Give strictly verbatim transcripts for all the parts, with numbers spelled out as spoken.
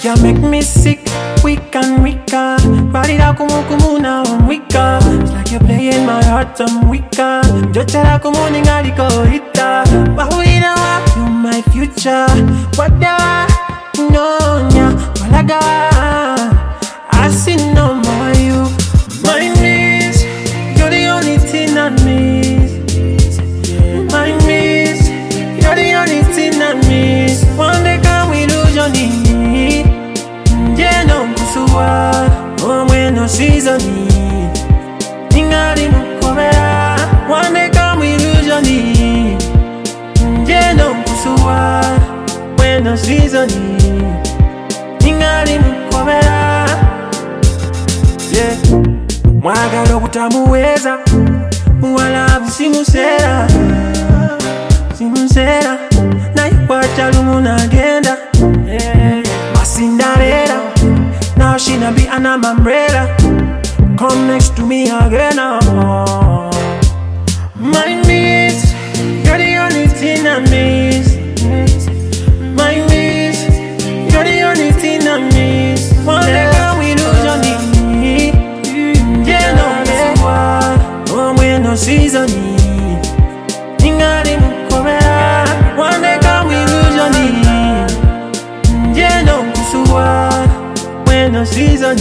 You make me sick, weak and weaker. Barira como como una weaker. It's like you're playing my heart, I'm weaker. Yo te la como ningali corita. Bahuina, you my future. What the no nya, walaga. I see no more you. My miss, you're the only thing I miss. My miss, you're the only thing I miss. One day can we lose your knee? Yeah, no, so what? Oh, when no season need. Ningali mukobera. One day can we lose your knee? Yeah, no, so what? When no season need. Ningali mukobera. Yeah. Mwagalo kutamuweza. Wala simusera. Simusera. Na iwacha lumuna agenda. Yeah. Cinderella, now she na be an umbrella. Come next to me again. Oh. My miss, you're the only thing I miss. My miss, you're the only thing I miss. One day can we lose your knee? Yeah, no, yeah, what? Oh, when no season need. Ningali mukobera. One day can we lose your knee? Yeah, no, so what? When no season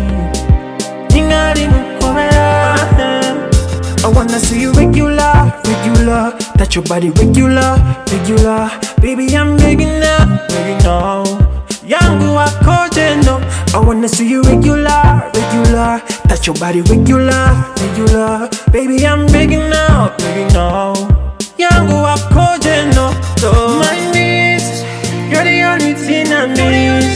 ningali mukobera. I wanna see you regular, regular. Touch your body regular, regular. Baby, I'm begging up, begging now. Yangu wako jeno. I wanna see you regular, regular. Touch your body regular, regular. Baby, I'm begging now, begging now. Yangu wako jeno. So my miss, you're the only thing I miss.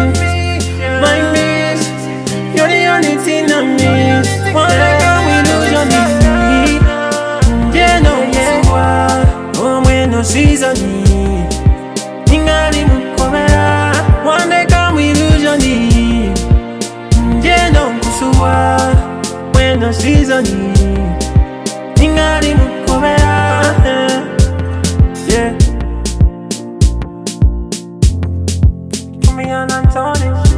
My miss, you're the only thing I miss. One day can we lose your knee? Yeah, no, yeah, what? Oh, when no season need. Ningali mukobera. One day can we lose your knee? Yeah, no, so what? When no season need. Ningali mukobera. Yeah. Me and Anthony.